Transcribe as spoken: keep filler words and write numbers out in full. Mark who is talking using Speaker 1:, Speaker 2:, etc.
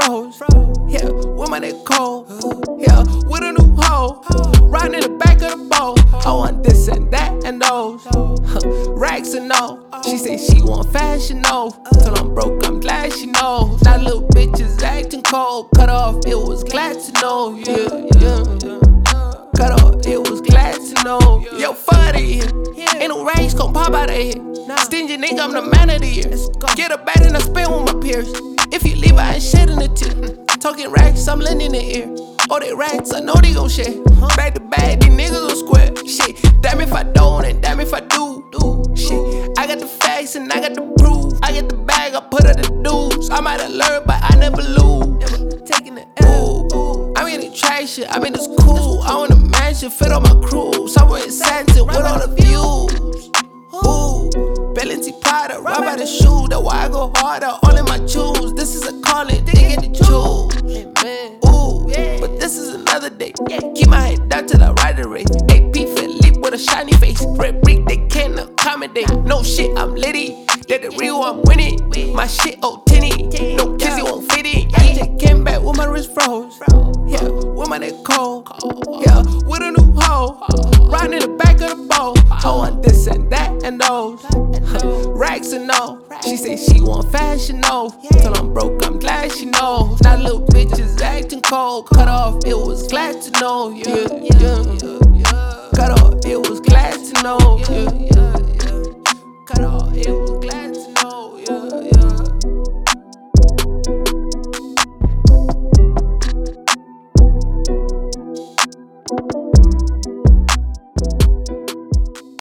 Speaker 1: froze. Yeah, with my neck cold. Yeah, with a new hoe. Riding in the back of the boat. I want this and that and those. Racks and no. She say she want fashion, no. Till I'm broke, I'm glad she knows. That little bitch is acting cold. Cut off, it was glad to know. Yeah, yeah. Cut off, it was glad to know. Yo, fuck it. Ain't no rags gon' pop out of here. Stingy nigga, I'm the man of the year. Get a bag and I spend with my peers. If you leave, I ain't shedding a tear. Talking racks, I'm lending the ear. All they racks, I know they gon' share. Back to back, these niggas gon' square. Shit, damn if I don't and damn if I do. do. Shit, I got the facts and I got the proof. I get the bag, I put up the dues. I might alert, but I never lose. Taking the L. I'm in the trash shit, I mean it's cool. I want a mansion, fit on my crew. Somewhere in Santa with all the views. Ooh, Bellantine Prada, right by the shoe. That's why I go harder, all in my shoes. This is a calling, they get to choose. Ooh, but this is another day. Keep my head down till I ride the race. A P Philippe with a shiny face. Red brick, they can't accommodate. No shit, I'm litty. They're the real, I'm winning. My shit, oh, tinny. No kids, it won't fit in. I just came back with my wrist froze. Yeah, with my neck cold. Yeah, with a new hoe. Riding in the back of the boat. I want this and that and those. Racks and no. She say she want fashion, no. Till I'm broke, I'm glad she knows. That little bitch is acting cold. Cut off, it was glad to know. Yeah, yeah, yeah. Cut off.